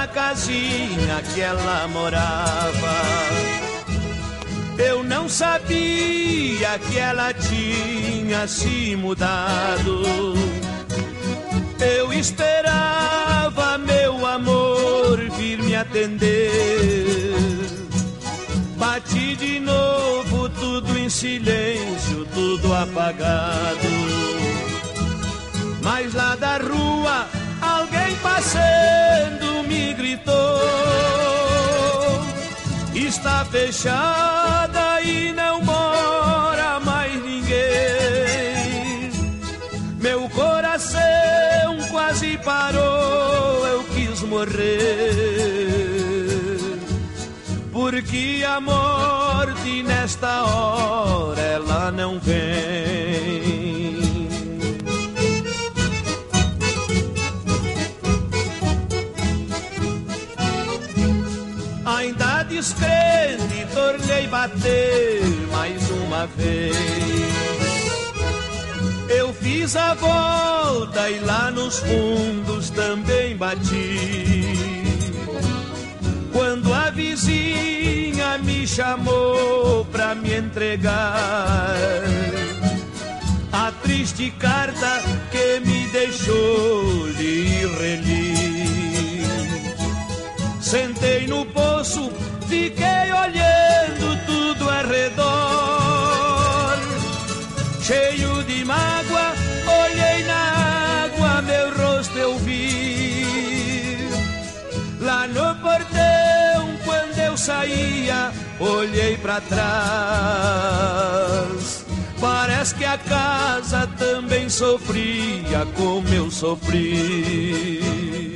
casinha que ela morava. Eu não sabia que ela tinha se mudado. Eu esperava meu amor vir me atender. Bati de novo, tudo em silêncio, tudo apagado. Mas lá da rua, alguém passando me gritou: está fechada e não mora mais ninguém. Meu coração quase parou, eu quis morrer, porque a morte nesta hora ela não vem. Ainda descrente, tornei bater mais uma vez. Eu fiz a volta e lá nos fundos também bati. Quando a vizinha me chamou pra me entregar a triste carta que me deixou, li e reli. Sentei no poço, fiquei olhando tudo ao redor. Cheio de mágoa, olhei na água, meu rosto eu vi. Lá no portão, quando eu saía, olhei pra trás. Parece que a casa também sofria como eu sofri.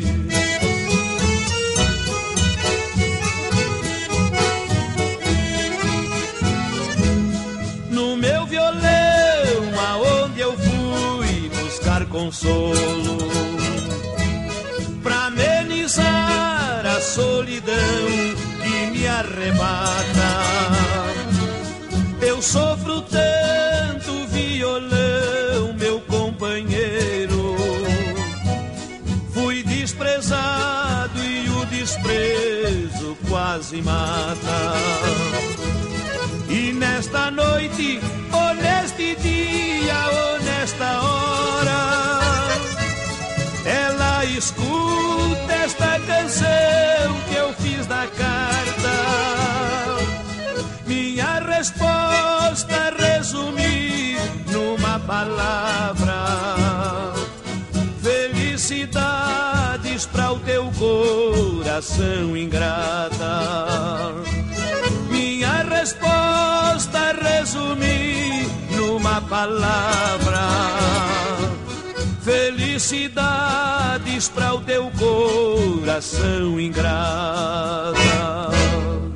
No meu violão, aonde eu fui buscar consolo, pra amenizar a solidão que me arrebata. Eu sofro tanto, violão, meu companheiro. Fui desprezado e o desprezo quase mata. E nesta noite, ou neste dia, ou nesta hora, ela escuta esta canção que eu fiz da carta. Minha resposta resumi numa palavra: felicidades para o teu coração ingrata. Minha resposta resumi numa palavra: felicidades para o teu coração ingrata.